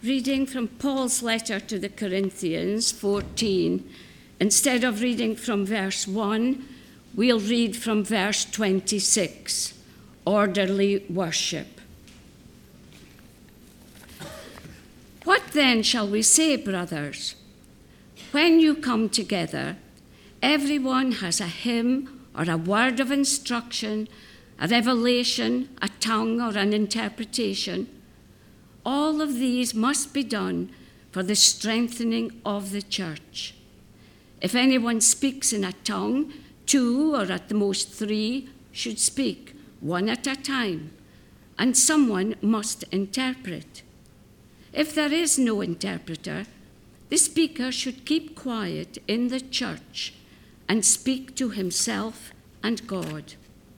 reading from Paul's letter to the Corinthians 14. Instead of reading from verse 1, we'll read from verse 26, orderly worship. What then shall we say, brothers? When you come together, everyone has a hymn or a word of instruction, a revelation, a tongue, or an interpretation. All of these must be done for the strengthening of the church. If anyone speaks in a tongue, 2 or at the most 3 should speak, one at a time, and someone must interpret. If there is no interpreter, the speaker should keep quiet in the church and speak to himself and God.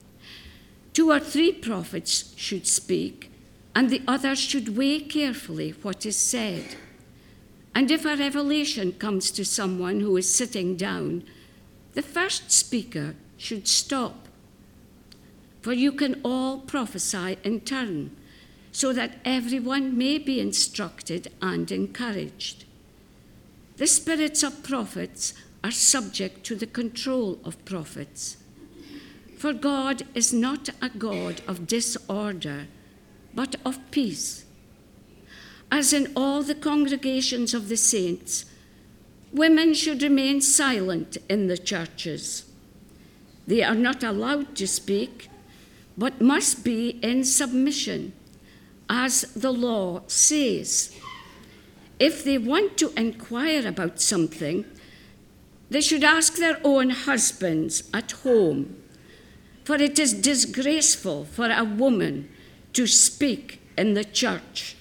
2 or 3 prophets should speak, and the others should weigh carefully what is said. And if a revelation comes to someone who is sitting down, the first speaker should stop. For you can all prophesy in turn, so that everyone may be instructed and encouraged. The spirits of prophets are subject to the control of prophets. For God is not a God of disorder, but of peace. As in all the congregations of the saints, women should remain silent in the churches. They are not allowed to speak, but must be in submission, as the law says. If they want to inquire about something, they should ask their own husbands at home, for it is disgraceful for a woman to speak in the church.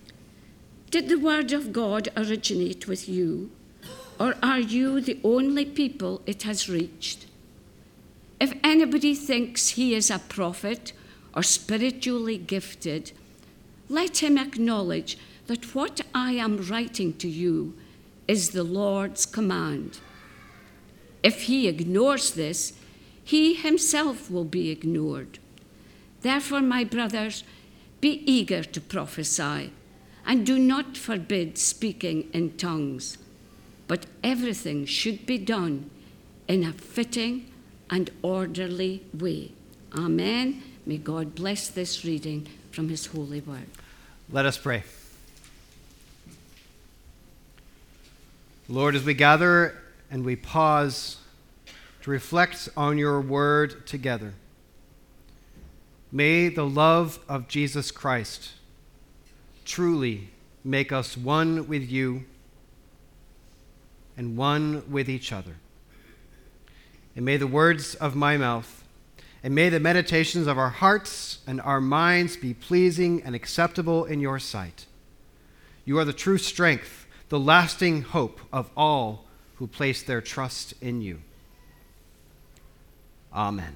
Did the word of God originate with you, or are you the only people it has reached? If anybody thinks he is a prophet or spiritually gifted, let him acknowledge that what I am writing to you is the Lord's command. If he ignores this, he himself will be ignored. Therefore, my brothers, be eager to prophesy, and do not forbid speaking in tongues. But everything should be done in a fitting and orderly way. Amen. May God bless this reading from his holy word. Let us pray. Lord, as we gather and we pause to reflect on your word together, may the love of Jesus Christ truly make us one with you and one with each other. And may the words of my mouth and may the meditations of our hearts and our minds be pleasing and acceptable in your sight. You are the true strength, the lasting hope of all who place their trust in you. Amen.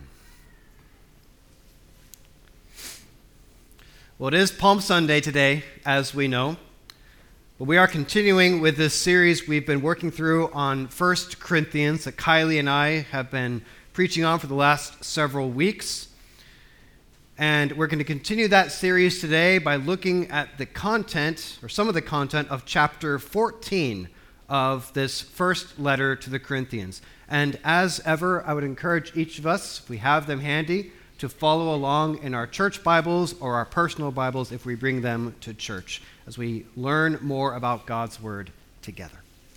Well, it is Palm Sunday today, as we know. But we are continuing with this series we've been working through on 1 Corinthians that Kylie and I have been preaching on for the last several weeks. And we're going to continue that series today by looking at the content, or some of the content, of chapter 14 of this first letter to the Corinthians. And as ever, I would encourage each of us, if we have them handy, to follow along in our church Bibles or our personal Bibles if we bring them to church as we learn more about God's Word together.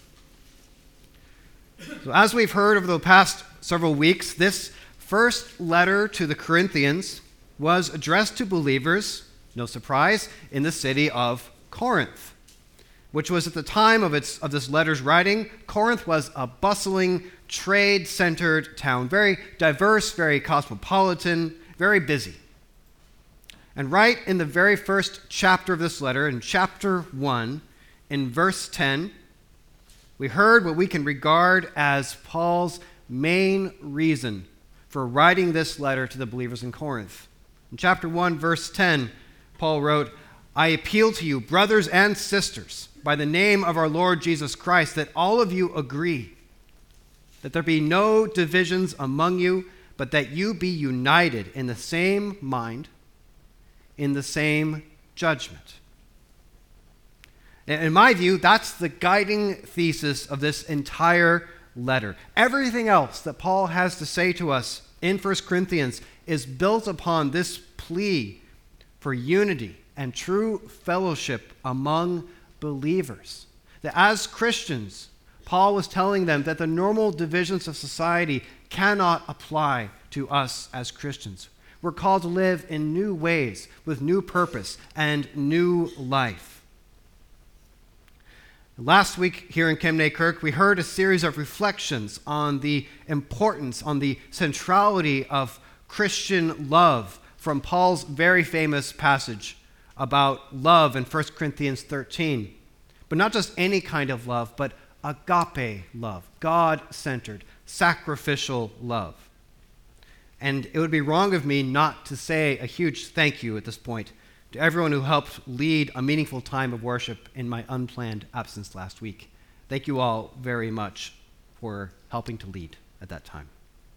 So as we've heard over the past several weeks, this first letter to the Corinthians was addressed to believers, no surprise, in the city of Corinth, which was at the time of this letter's writing. Corinth was a bustling, trade-centered town, very diverse, very cosmopolitan, very busy. And right in the very first chapter of this letter, in chapter 1, in verse 10, we heard what we can regard as Paul's main reason for writing this letter to the believers in Corinth. In chapter 1, verse 10, Paul wrote, "I appeal to you, brothers and sisters, by the name of our Lord Jesus Christ, that all of you agree, that there be no divisions among you, but that you be united in the same mind, in the same judgment." In my view, that's the guiding thesis of this entire letter. Everything else that Paul has to say to us in 1 Corinthians is built upon this plea for unity and true fellowship among believers. That as Christians, Paul was telling them that the normal divisions of society cannot apply to us as Christians. We're called to live in new ways with new purpose and new life. Last week here in Kemnay Kirk, we heard a series of reflections on the importance, on the centrality of Christian love from Paul's very famous passage about love in 1 Corinthians 13. But not just any kind of love, but agape love, God-centered, sacrificial love. And it would be wrong of me not to say a huge thank you at this point to everyone who helped lead a meaningful time of worship in my unplanned absence last week. Thank you all very much for helping to lead at that time.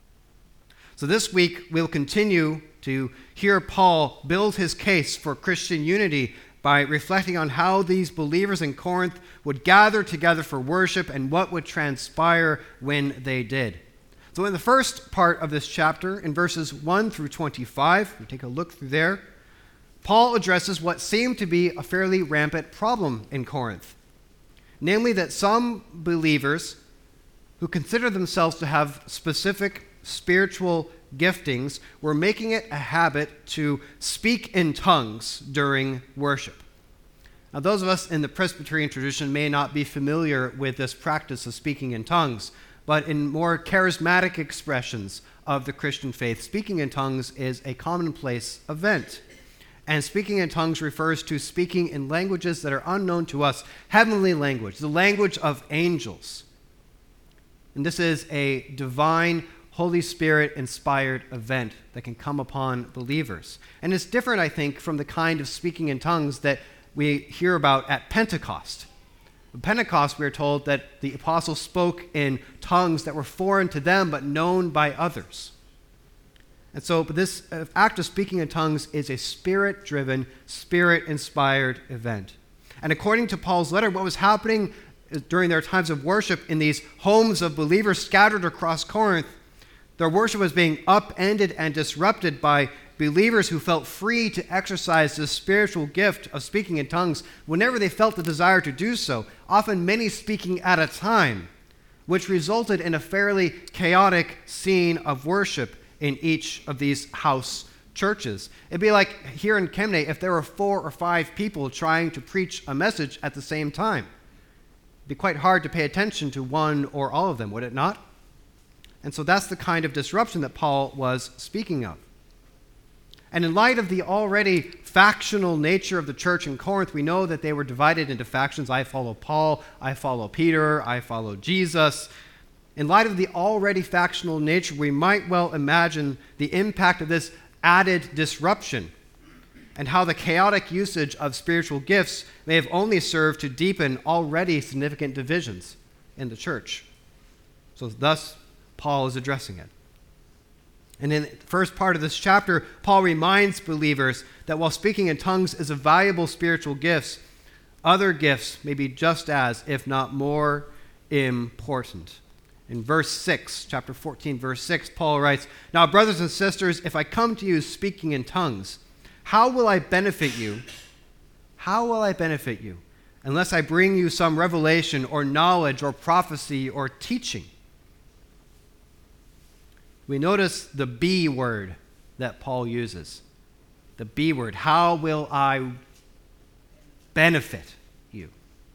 So this week, we'll continue to hear Paul build his case for Christian unity by reflecting on how these believers in Corinth would gather together for worship and what would transpire when they did. So in the first part of this chapter, in verses 1 through 25, we take a look through there, Paul addresses what seemed to be a fairly rampant problem in Corinth, namely that some believers who consider themselves to have specific spiritual giftings were making it a habit to speak in tongues during worship. Now, those of us in the Presbyterian tradition may not be familiar with this practice of speaking in tongues, but in more charismatic expressions of the Christian faith, speaking in tongues is a commonplace event. And speaking in tongues refers to speaking in languages that are unknown to us, heavenly language, the language of angels. And this is a divine, Holy Spirit-inspired event that can come upon believers. And it's different, I think, from the kind of speaking in tongues that we hear about at Pentecost. At Pentecost, we are told that the apostles spoke in tongues that were foreign to them but known by others. And so this act of speaking in tongues is a spirit-driven, spirit-inspired event. And according to Paul's letter, what was happening during their times of worship in these homes of believers scattered across Corinth, their worship was being upended and disrupted by believers who felt free to exercise this spiritual gift of speaking in tongues whenever they felt the desire to do so, often many speaking at a time, which resulted in a fairly chaotic scene of worship in each of these house churches. It'd be like here in Kemnay if there were 4 or 5 people trying to preach a message at the same time. It'd be quite hard to pay attention to one or all of them, would it not? And so that's the kind of disruption that Paul was speaking of. And in light of the already factional nature of the church in Corinth, we know that they were divided into factions. I follow Paul, I follow Peter, I follow Jesus. In light of the already factional nature, we might well imagine the impact of this added disruption and how the chaotic usage of spiritual gifts may have only served to deepen already significant divisions in the church. So thus, Paul is addressing it. And in the first part of this chapter, Paul reminds believers that while speaking in tongues is a valuable spiritual gift, other gifts may be just as, if not more, important. In verse 6, chapter 14, verse 6, Paul writes, "Now, brothers and sisters, if I come to you speaking in tongues, how will I benefit you? How will I benefit you unless I bring you some revelation or knowledge or prophecy or teaching?" We notice the B word that Paul uses. The B word. How will I benefit you?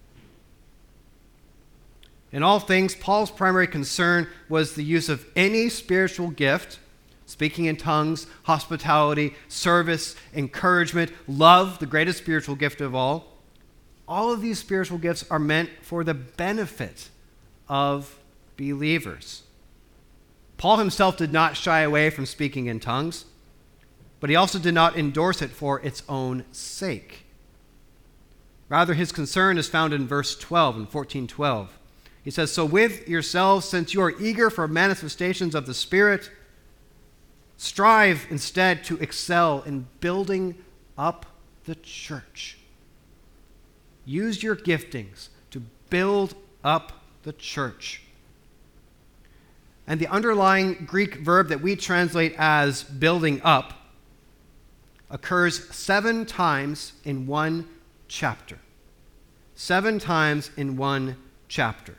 In all things, Paul's primary concern was the use of any spiritual gift, speaking in tongues, hospitality, service, encouragement, love, the greatest spiritual gift of all. All of these spiritual gifts are meant for the benefit of believers. Paul himself did not shy away from speaking in tongues, but he also did not endorse it for its own sake. Rather, his concern is found in verse 12, in 14:12. He says, "So with yourselves, since you are eager for manifestations of the Spirit, strive instead to excel in building up the church." use your giftings to build up the church. And the underlying Greek verb that we translate as building up occurs 7 times in one chapter. 7 times in one chapter.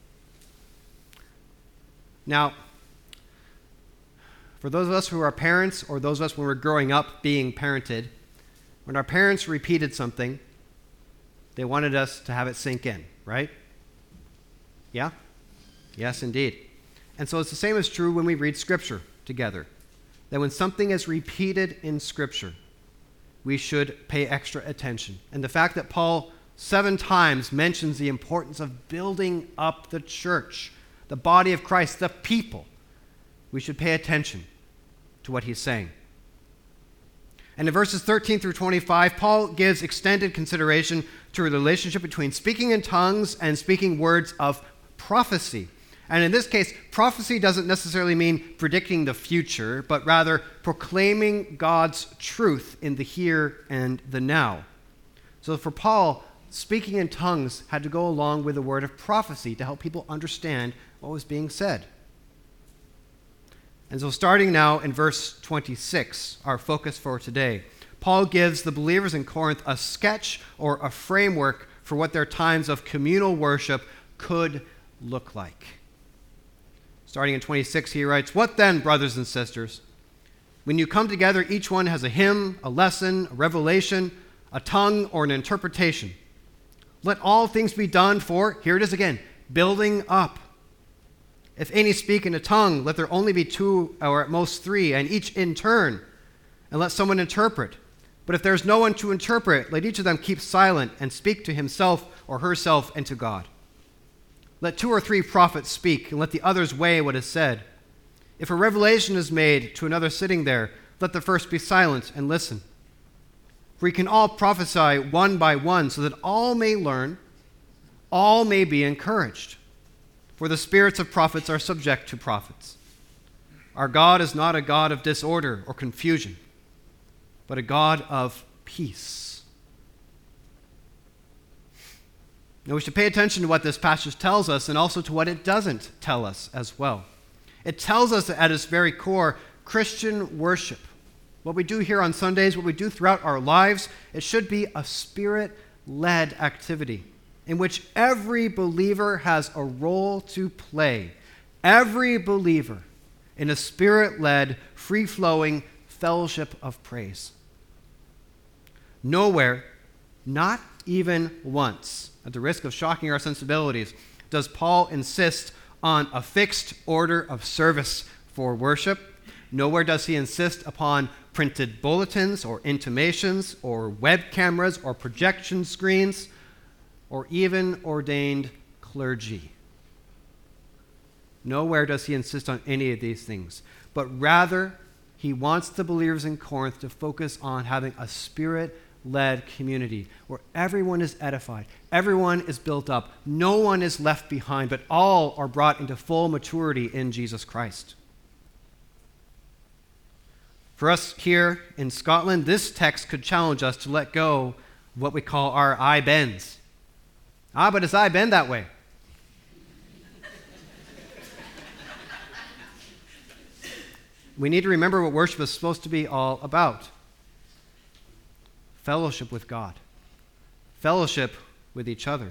Now, for those of us who are parents, or those of us when we're growing up being parented, when our parents repeated something, they wanted us to have it sink in, right? Yeah? Yes, indeed. And so it's the same as true when we read Scripture together. That when something is repeated in Scripture, we should pay extra attention. And the fact that Paul 7 times mentions the importance of building up the church, the body of Christ, the people, we should pay attention to what he's saying. And in verses 13 through 25, Paul gives extended consideration to the relationship between speaking in tongues and speaking words of prophecy. And in this case, prophecy doesn't necessarily mean predicting the future, but rather proclaiming God's truth in the here and the now. So for Paul, speaking in tongues had to go along with a word of prophecy to help people understand what was being said. And so starting now in verse 26, our focus for today, Paul gives the believers in Corinth a sketch or a framework for what their times of communal worship could look like. Starting in 26, he writes, "What then, brothers and sisters? When you come together, each one has a hymn, a lesson, a revelation, a tongue, or an interpretation. Let all things be done for," here it is again, "building up. If any speak in a tongue, let there only be 2 or at most 3, and each in turn, and let someone interpret. But if there is no one to interpret, let each of them keep silent and speak to himself or herself and to God. Let 2 or 3 prophets speak, and let the others weigh what is said. If a revelation is made to another sitting there, let the first be silent and listen. For we can all prophesy one by one, so that all may learn, all may be encouraged. For the spirits of prophets are subject to prophets. Our God is not a God of disorder or confusion, but a God of peace." Now we should pay attention to what this passage tells us and also to what it doesn't tell us as well. It tells us that at its very core, Christian worship, what we do here on Sundays, what we do throughout our lives, it should be a Spirit-led activity in which every believer has a role to play. Every believer in a Spirit-led, free-flowing fellowship of praise. Nowhere, not even once, at the risk of shocking our sensibilities, does Paul insist on a fixed order of service for worship. Nowhere does he insist upon printed bulletins or intimations or web cameras or projection screens or even ordained clergy. Nowhere does he insist on any of these things, but rather he wants the believers in Corinth to focus on having a Spirit-led community where everyone is edified, everyone is built up, no one is left behind, but all are brought into full maturity in Jesus Christ. For us here in Scotland, this text could challenge us to let go of what we call our I bends. But his I bend that way. We need to remember what worship is supposed to be all about. Fellowship with God. Fellowship with each other.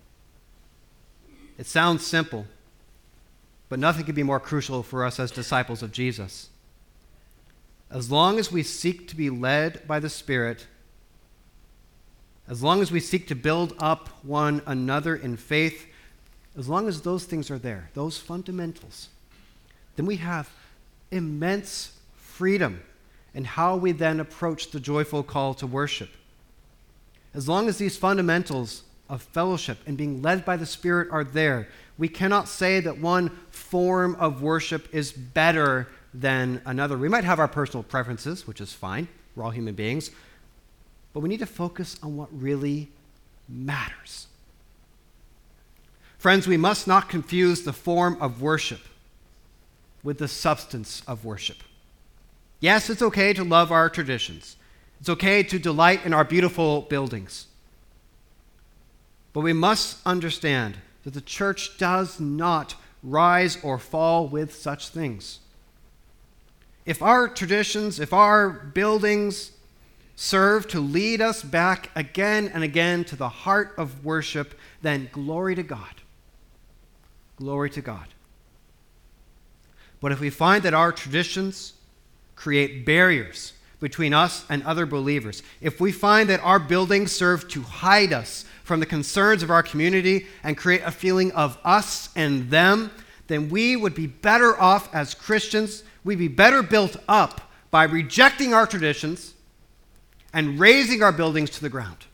It sounds simple, but nothing could be more crucial for us as disciples of Jesus. As long as we seek to be led by the Spirit, as long as we seek to build up one another in faith, as long as those things are there, those fundamentals, then we have immense freedom in how we then approach the joyful call to worship. As long as these fundamentals of fellowship and being led by the Spirit are there, we cannot say that one form of worship is better than another. We might have our personal preferences, which is fine. We're all human beings. But we need to focus on what really matters. Friends, we must not confuse the form of worship with the substance of worship. Yes, it's okay to love our traditions. It's okay to delight in our beautiful buildings. But we must understand that the church does not rise or fall with such things. If our traditions, if our buildings serve to lead us back again and again to the heart of worship, then glory to God. Glory to God. But if we find that our traditions create barriers between us and other believers, if we find that our buildings serve to hide us from the concerns of our community and create a feeling of us and them, then we would be better off as Christians. We'd be better built up by rejecting our traditions and razing our buildings to the ground.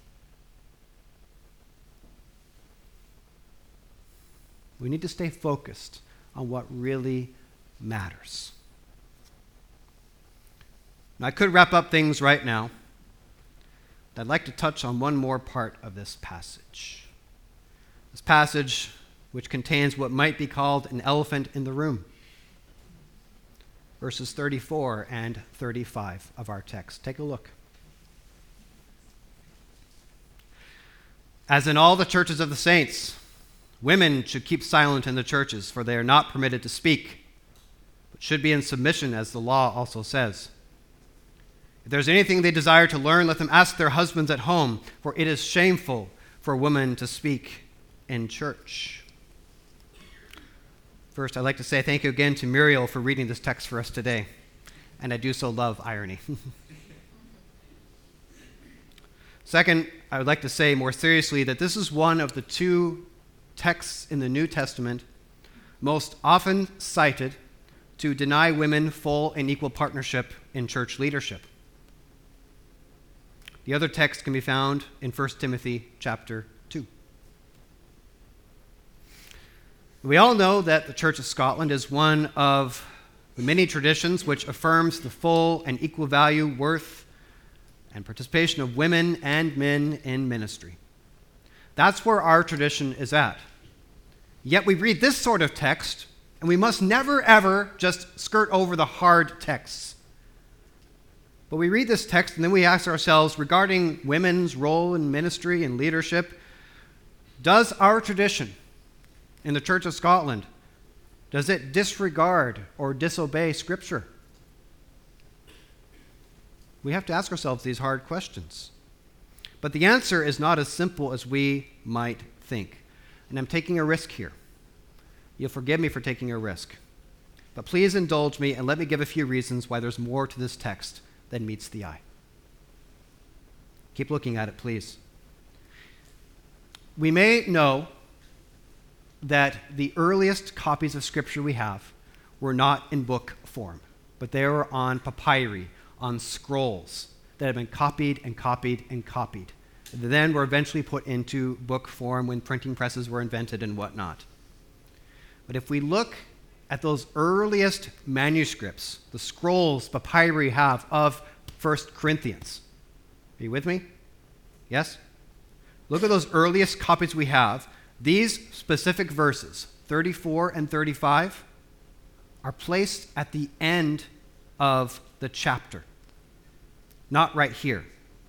We need to stay focused on what really matters. Now, I could wrap up things right now, but I'd like to touch on one more part of this passage. This passage, which contains what might be called an elephant in the room. Verses 34 and 35 of our text. Take a look. As in all the churches of the saints, women should keep silent in the churches, for they are not permitted to speak, but should be in submission, as the law also says. If there's anything they desire to learn, let them ask their husbands at home, for it is shameful for a woman to speak in church. First, I'd like to say thank you again to Muriel for reading this text for us today, and I do so love irony. Second, I would like to say more seriously that this is one of the two texts in the New Testament most often cited to deny women full and equal partnership in church leadership. The other text can be found in 1 Timothy chapter 2. We all know that the Church of Scotland is one of the many traditions which affirms the full and equal value, worth, and participation of women and men in ministry. That's where our tradition is at. Yet we read this sort of text, and we must never, ever just skirt over the hard texts. But we read this text, and then we ask ourselves, regarding women's role in ministry and leadership, does our tradition in the Church of Scotland, does it disregard or disobey Scripture? We have to ask ourselves these hard questions. But the answer is not as simple as we might think. And I'm taking a risk here. You'll forgive me for taking a risk. But please indulge me and let me give a few reasons why there's more to this text than meets the eye. Keep looking at it, please. We may know that the earliest copies of Scripture we have were not in book form, but they were on papyri, on scrolls that had been copied and copied and copied. They then were eventually put into book form when printing presses were invented and whatnot. But if we look at those earliest manuscripts, the scrolls papyri have of 1 Corinthians. Are you with me? Yes? Look at those earliest copies we have. These specific verses, 34 and 35, are placed at the end of the chapter, not right here.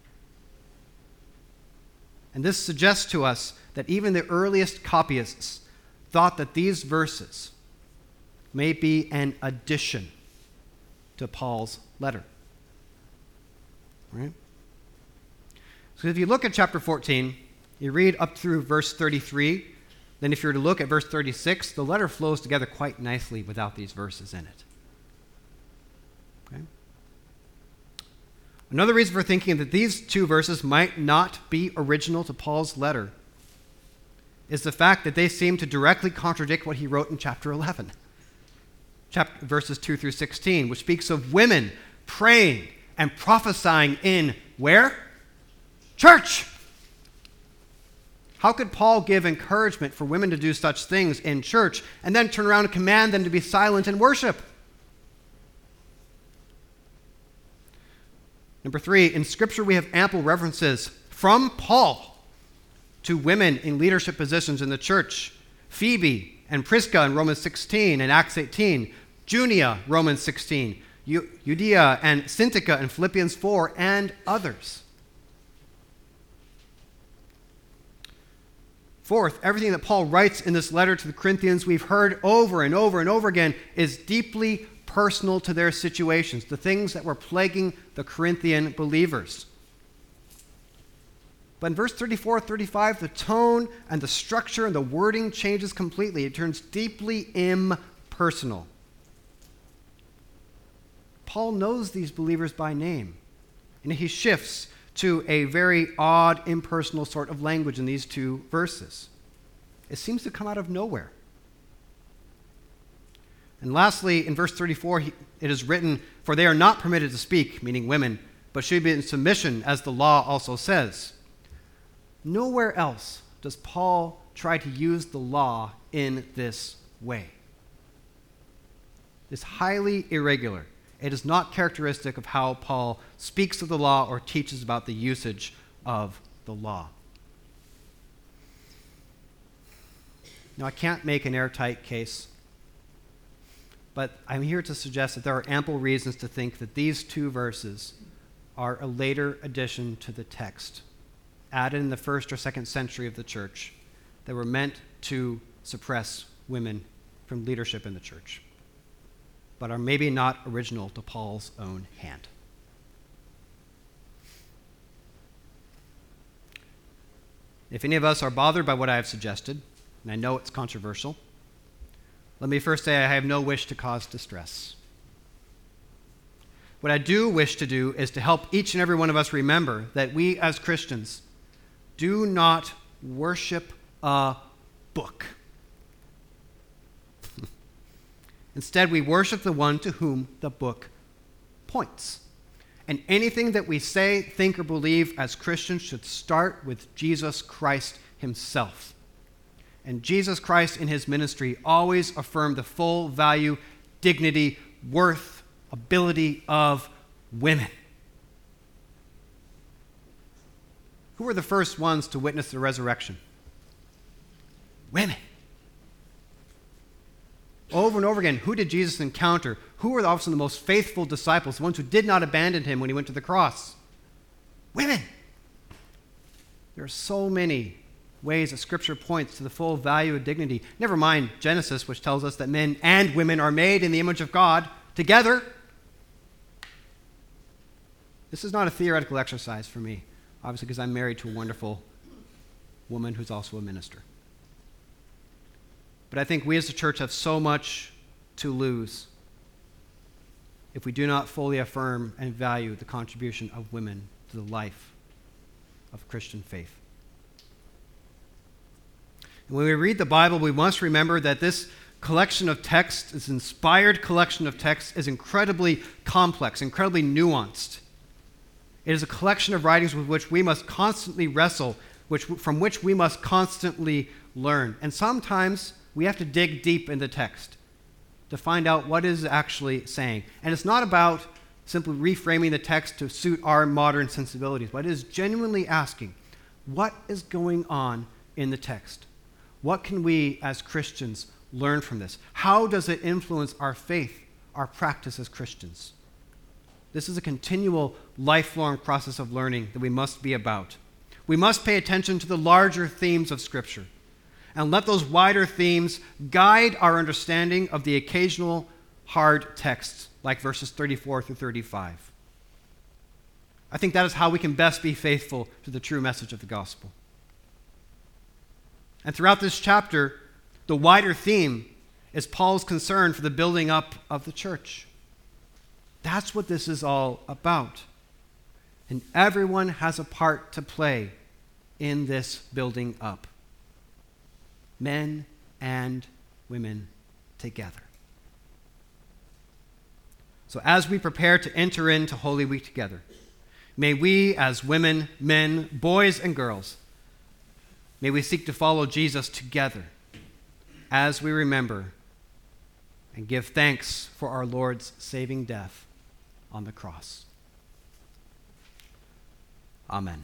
And this suggests to us that even the earliest copyists thought that these verses may be an addition to Paul's letter. Right? So if you look at chapter 14, you read up through verse 33, then if you were to look at verse 36, the letter flows together quite nicely without these verses in it. Okay? Another reason for thinking that these two verses might not be original to Paul's letter is the fact that they seem to directly contradict what he wrote in chapter 11. Verses 2 through 16, which speaks of women praying and prophesying in where? Church! How could Paul give encouragement for women to do such things in church and then turn around and command them to be silent in worship? Number 3, in Scripture we have ample references from Paul to women in leadership positions in the church. Phoebe and Prisca in Romans 16 and Acts 18. Junia, Romans 16. Euodia and Syntyche in Philippians 4, and others. Fourth, everything that Paul writes in this letter to the Corinthians, we've heard over and over and over again, is deeply personal to their situations, the things that were plaguing the Corinthian believers. But in verse 34, 35, the tone and the structure and the wording changes completely. It turns deeply impersonal. Paul knows these believers by name, and he shifts to a very odd, impersonal sort of language in these two verses. It seems to come out of nowhere. And lastly, in verse 34, it is written, "For they are not permitted to speak," meaning women, "but should be in submission, as the law also says." Nowhere else does Paul try to use the law in this way. It's highly irregular. It is not characteristic of how Paul speaks of the law or teaches about the usage of the law. Now, I can't make an airtight case, but I'm here to suggest that there are ample reasons to think that these two verses are a later addition to the text, added in the 1st or 2nd century of the church, that were meant to suppress women from leadership in the church, but are maybe not original to Paul's own hand. If any of us are bothered by what I have suggested, and I know it's controversial, let me first say I have no wish to cause distress. What I do wish to do is to help each and every one of us remember that we as Christians do not worship a book. Instead, we worship the one to whom the book points. And anything that we say, think, or believe as Christians should start with Jesus Christ himself. And Jesus Christ in his ministry always affirmed the full value, dignity, worth, ability of women. Who were the first ones to witness the resurrection? Women. Over and over again, who did Jesus encounter? Who were also the most faithful disciples, the ones who did not abandon him when he went to the cross? Women. There are so many ways that Scripture points to the full value and dignity. Never mind Genesis, which tells us that men and women are made in the image of God together. This is not a theoretical exercise for me, obviously, because I'm married to a wonderful woman who's also a minister. But I think we as a church have so much to lose if we do not fully affirm and value the contribution of women to the life of Christian faith. And when we read the Bible, we must remember that this collection of texts, this inspired collection of texts, is incredibly complex, incredibly nuanced. It is a collection of writings with which we must constantly wrestle, from which we must constantly learn. And sometimes we have to dig deep in the text to find out what it is actually saying. And it's not about simply reframing the text to suit our modern sensibilities, but it is genuinely asking, what is going on in the text? What can we as Christians learn from this? How does it influence our faith, our practice as Christians? This is a continual, lifelong process of learning that we must be about. We must pay attention to the larger themes of Scripture and let those wider themes guide our understanding of the occasional hard texts, like verses 34 through 35. I think that is how we can best be faithful to the true message of the gospel. And throughout this chapter, the wider theme is Paul's concern for the building up of the church. That's what this is all about. And everyone has a part to play in this building up. Men and women together. So as we prepare to enter into Holy Week together, may we as women, men, boys, and girls, may we seek to follow Jesus together as we remember and give thanks for our Lord's saving death on the cross. Amen.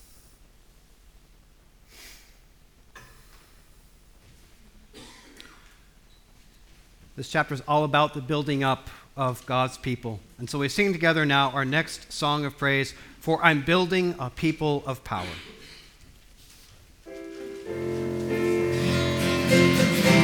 This chapter is all about the building up of God's people. And so we sing together now our next song of praise, "For I'm Building a People of Power." Amen.